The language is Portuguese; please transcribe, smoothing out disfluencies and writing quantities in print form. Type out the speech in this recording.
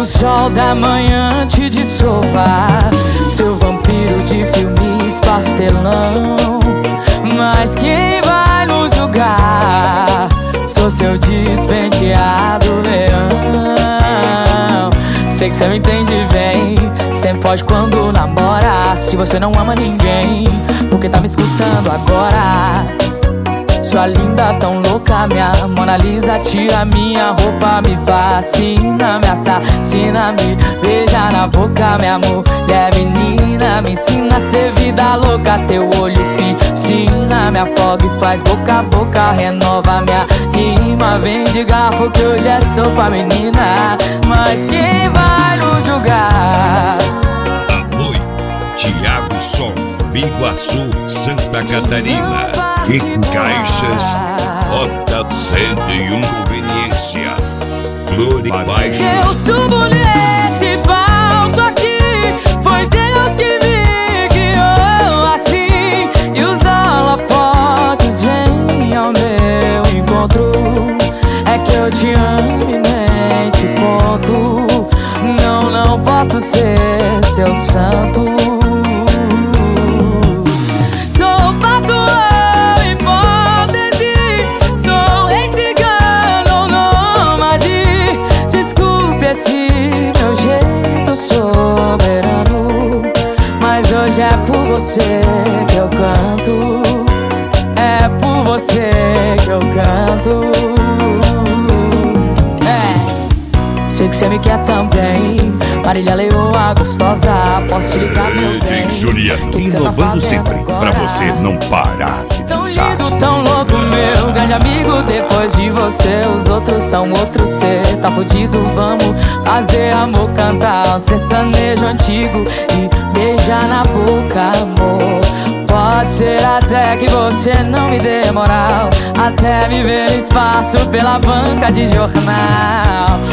O sol da manhã te dissolva, seu vampiro de filmes pastelão. Mas quem vai nos julgar? Sou seu despenteado leão. Sei que cê me entende bem, sempre foge quando namora. Se você não ama ninguém, porque tá me escutando agora? Sua linda tão louca, minha Mona Lisa, tira minha roupa, me fascina, me assassina, me beija na boca, minha mulher menina. Me ensina a ser vida louca, teu olho piscina, me afoga e faz boca a boca, renova minha rima. Vem de garfo que hoje é sopa, menina. Mas quem vai nos julgar? Apoio Thiago Som, Biguaçu, Santa Catarina. Em Caixas, Rota 101 Conveniência, Glória Baixo. Se eu subo nesse palco aqui, foi Deus que me criou assim. E os holofotes vêm ao meu encontro. É que eu te amo e nem te conto. Não, não posso ser seu santo. Hoje é por você que eu canto, é por você que eu canto. Sei que você me quer também, Marília Leoa gostosa, posso te ligar, meu bem? Juliano, inovando sempre, pra você não parar de dançar. Tão lindo, tão louco, meu grande amigo. Depois de você, os outros são outro ser. Tá fudido, vamos fazer amor, cantar um sertanejo antigo e beijar na boca, amor. Pode ser até que você não me dê moral, até me ver no espaço pela banca de jornal.